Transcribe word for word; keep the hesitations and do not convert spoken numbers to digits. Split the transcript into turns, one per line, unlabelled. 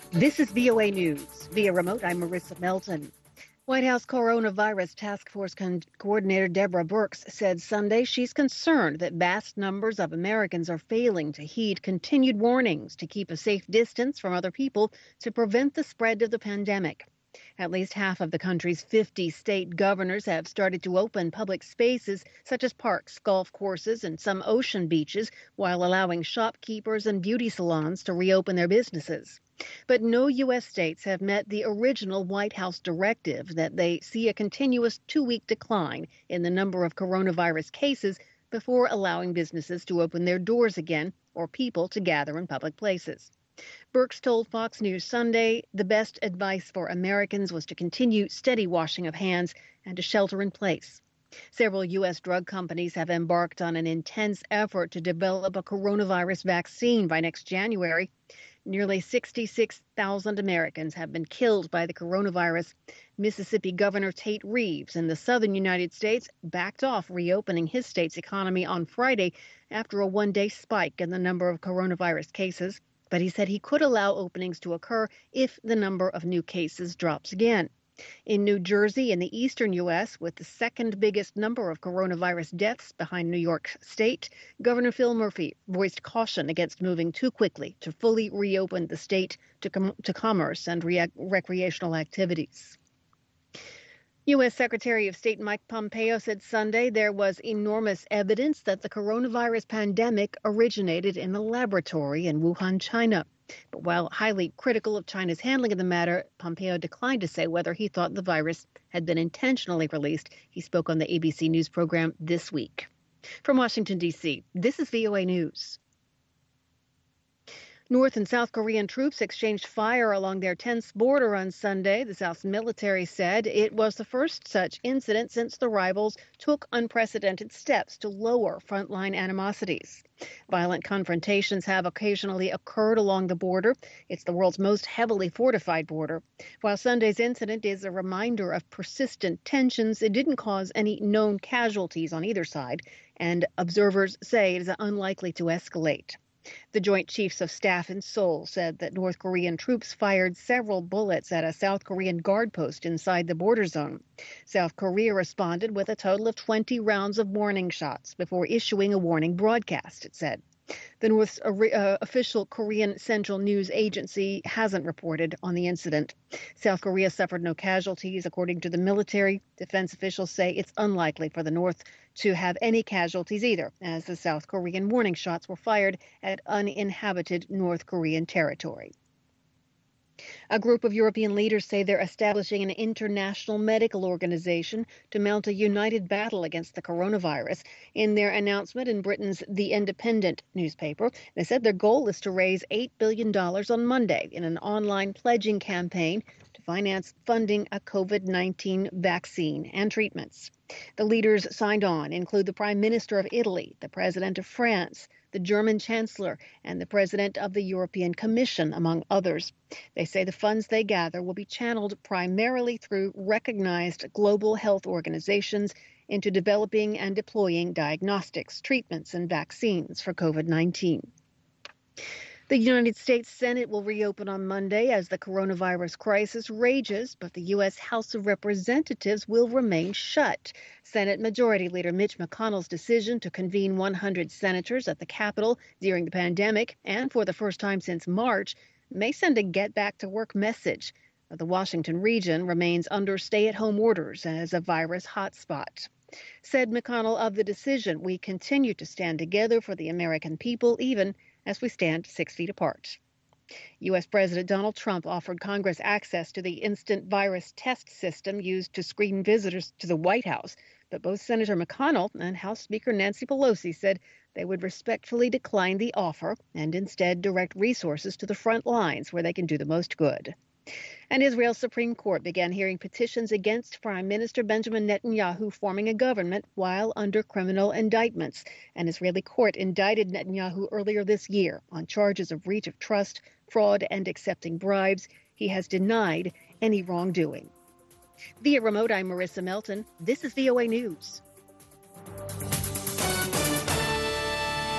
This is V O A News. Via remote, I'm Marissa Melton. White House Coronavirus Task Force Con- Coordinator Deborah Birx said Sunday she's concerned that vast numbers of Americans are failing to heed continued warnings to keep a safe distance from other people to prevent the spread of the pandemic. At least half of the country's fifty state governors have started to open public spaces such as parks, golf courses, and some ocean beaches, while allowing shopkeepers and beauty salons to reopen their businesses. But no U S states have met the original White House directive that they see a continuous two-week decline in the number of coronavirus cases before allowing businesses to open their doors again or people to gather in public places. Birx told Fox News Sunday the best advice for Americans was to continue steady washing of hands and to shelter in place. Several U S drug companies have embarked on an intense effort to develop a coronavirus vaccine by next January. Nearly sixty-six thousand Americans have been killed by the coronavirus. Mississippi Governor Tate Reeves in the southern United States backed off reopening his state's economy on Friday after a one-day spike in the number of coronavirus cases. But he said he could allow openings to occur if the number of new cases drops again. In New Jersey, in the eastern U S, with the second biggest number of coronavirus deaths behind New York State, Governor Phil Murphy voiced caution against moving too quickly to fully reopen the state to, com- to commerce and re- recreational activities. U S. Secretary of State Mike Pompeo said Sunday there was enormous evidence that the coronavirus pandemic originated in a laboratory in Wuhan, China. But while highly critical of China's handling of the matter, Pompeo declined to say whether he thought the virus had been intentionally released. He spoke on the A B C News program This Week. From Washington, D C, this is V O A News. North and South Korean troops exchanged fire along their tense border on Sunday. The South's military said it was the first such incident since the rivals took unprecedented steps to lower frontline animosities. Violent confrontations have occasionally occurred along the border. It's the world's most heavily fortified border. While Sunday's incident is a reminder of persistent tensions, it didn't cause any known casualties on either side, and observers say it is unlikely to escalate. The Joint Chiefs of Staff in Seoul said that North Korean troops fired several bullets at a South Korean guard post inside the border zone. South Korea responded with a total of twenty rounds of warning shots before issuing a warning broadcast, it said. The North's uh, official Korean Central News Agency hasn't reported on the incident. South Korea suffered no casualties, according to the military. Defense officials say it's unlikely for the North to have any casualties either, as the South Korean warning shots were fired at uninhabited North Korean territory. A group of European leaders say they're establishing an international medical organization to mount a united battle against the coronavirus. In their announcement in Britain's The Independent newspaper, they said their goal is to raise eight billion dollars on Monday in an online pledging campaign to finance funding a COVID nineteen vaccine and treatments. The leaders signed on include the Prime Minister of Italy, the President of France, the German Chancellor, and the President of the European Commission, among others. They say the funds they gather will be channeled primarily through recognized global health organizations into developing and deploying diagnostics, treatments, and vaccines for COVID nineteen. The United States Senate will reopen on Monday as the coronavirus crisis rages, but the U S. House of Representatives will remain shut. Senate Majority Leader Mitch McConnell's decision to convene one hundred senators at the Capitol during the pandemic, and for the first time since March, may send a get-back-to-work message. The Washington region remains under stay-at-home orders as a virus hotspot. Said McConnell of the decision, "We continue to stand together for the American people, even as we stand six feet apart." U S. President Donald Trump offered Congress access to the instant virus test system used to screen visitors to the White House. But both Senator McConnell and House Speaker Nancy Pelosi said they would respectfully decline the offer and instead direct resources to the front lines where they can do the most good. And Israel's Supreme Court began hearing petitions against Prime Minister Benjamin Netanyahu forming a government while under criminal indictments. An Israeli court indicted Netanyahu earlier this year on charges of breach of trust, fraud, and accepting bribes. He has denied any wrongdoing. Via remote, I'm Marissa Melton. This is V O A News.